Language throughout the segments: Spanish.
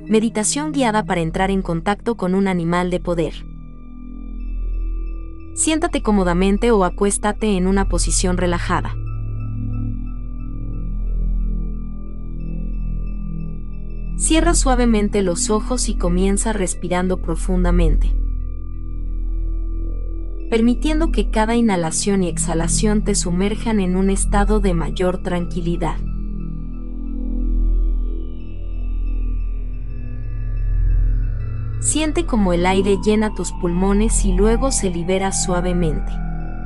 Meditación guiada para entrar en contacto con un animal de poder. Siéntate cómodamente o acuéstate en una posición relajada. Cierra suavemente los ojos y comienza respirando profundamente, permitiendo que cada inhalación y exhalación te sumerjan en un estado de mayor tranquilidad. Siente cómo el aire llena tus pulmones y luego se libera suavemente.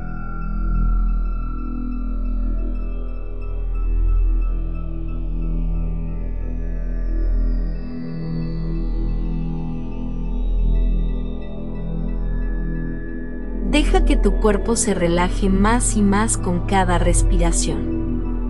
Deja que tu cuerpo se relaje más y más con cada respiración.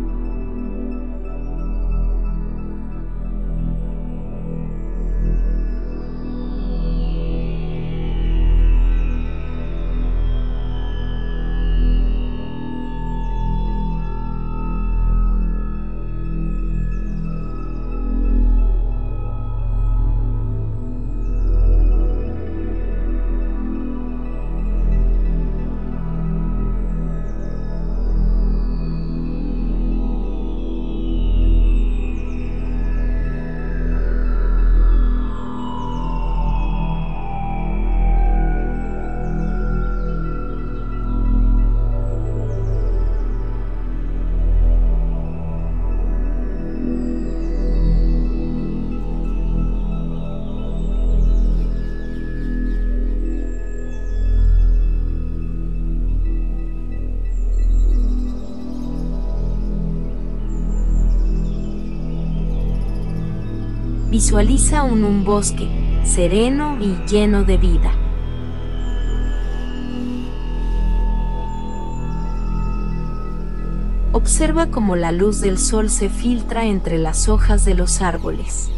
Visualiza un bosque sereno y lleno de vida. Observa cómo la luz del sol se filtra entre las hojas de los árboles.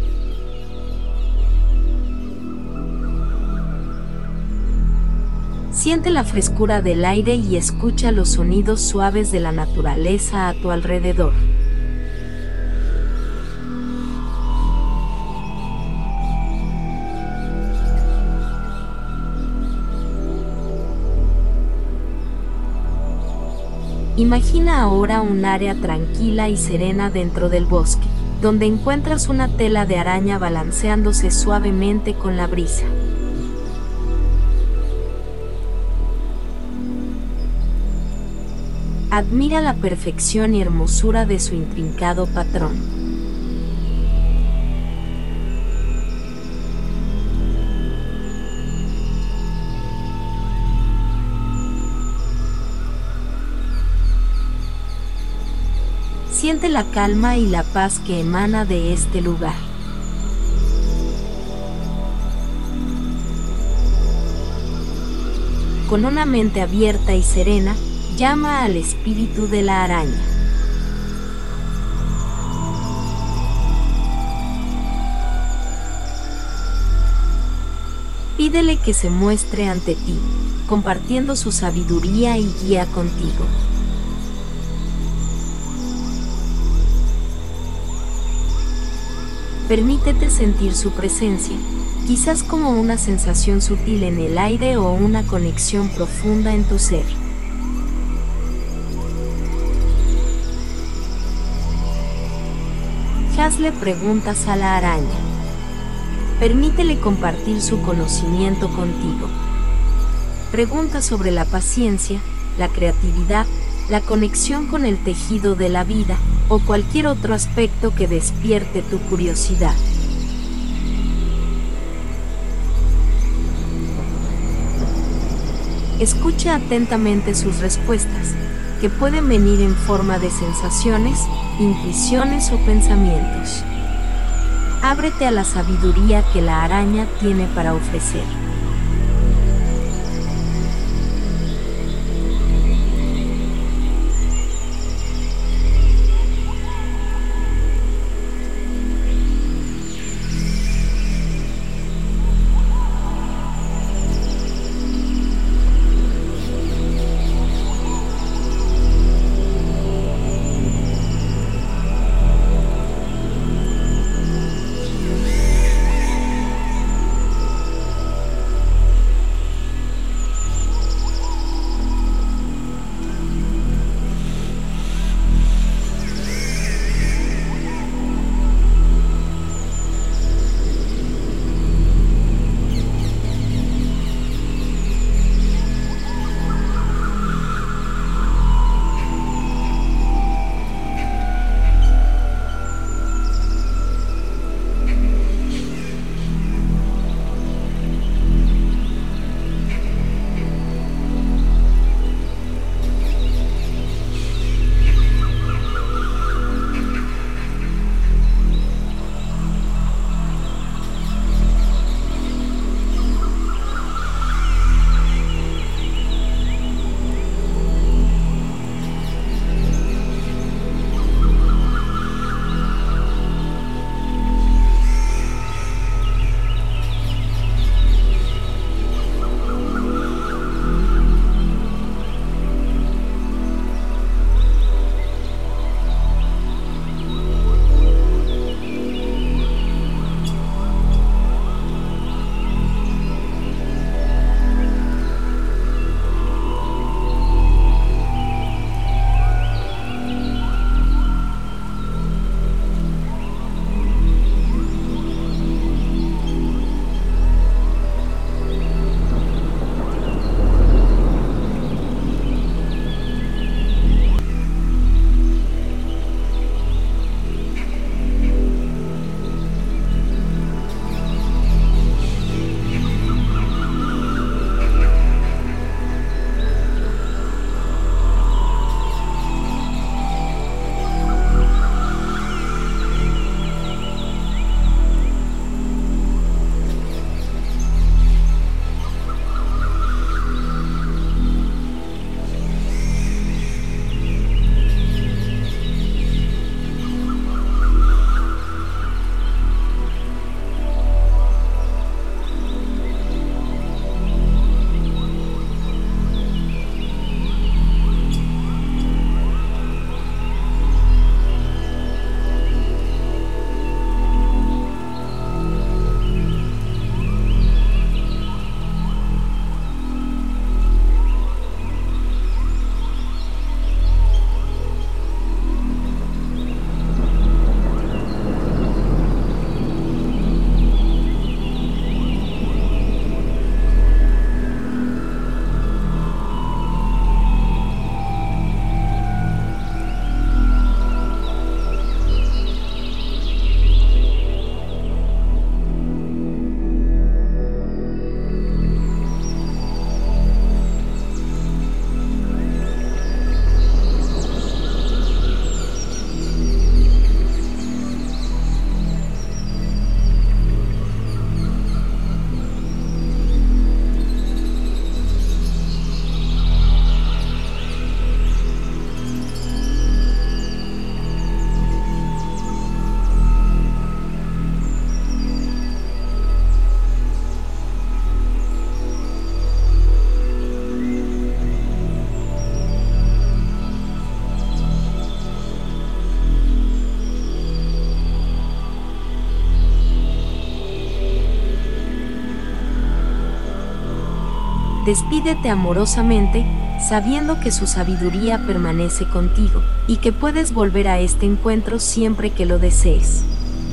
Siente la frescura del aire y escucha los sonidos suaves de la naturaleza a tu alrededor. Imagina ahora un área tranquila y serena dentro del bosque, donde encuentras una tela de araña balanceándose suavemente con la brisa. Admira la perfección y hermosura de su intrincado patrón. Siente la calma y la paz que emana de este lugar. Con una mente abierta y serena, llama al espíritu de la araña. Pídele que se muestre ante ti, compartiendo su sabiduría y guía contigo. Permítete sentir su presencia, quizás como una sensación sutil en el aire o una conexión profunda en tu ser. Hazle preguntas a la araña. Permítele compartir su conocimiento contigo. Pregunta sobre la paciencia, la creatividad, la conexión con el tejido de la vida, o cualquier otro aspecto que despierte tu curiosidad. Escucha atentamente sus respuestas, que pueden venir en forma de sensaciones, intuiciones o pensamientos. Ábrete a la sabiduría que la araña tiene para ofrecer. Despídete amorosamente, sabiendo que su sabiduría permanece contigo, y que puedes volver a este encuentro siempre que lo desees.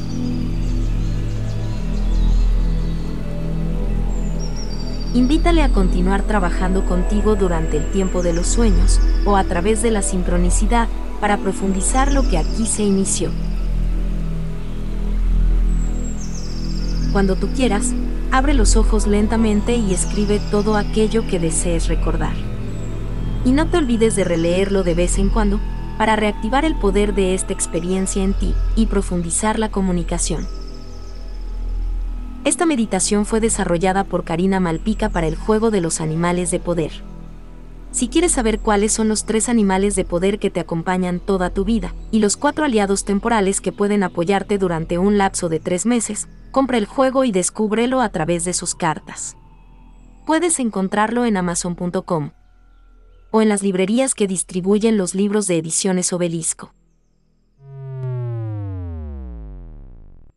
Invítale a continuar trabajando contigo durante el tiempo de los sueños, o a través de la sincronicidad, para profundizar lo que aquí se inició. Cuando tú quieras, abre los ojos lentamente y escribe todo aquello que desees recordar. Y no te olvides de releerlo de vez en cuando, para reactivar el poder de esta experiencia en ti y profundizar la comunicación. Esta meditación fue desarrollada por Karina Malpica para el juego de los animales de poder. Si quieres saber cuáles son los 3 animales de poder que te acompañan toda tu vida, y los 4 aliados temporales que pueden apoyarte durante un lapso de 3 meses, compra el juego y descúbrelo a través de sus cartas. Puedes encontrarlo en Amazon.com o en las librerías que distribuyen los libros de Ediciones Obelisco.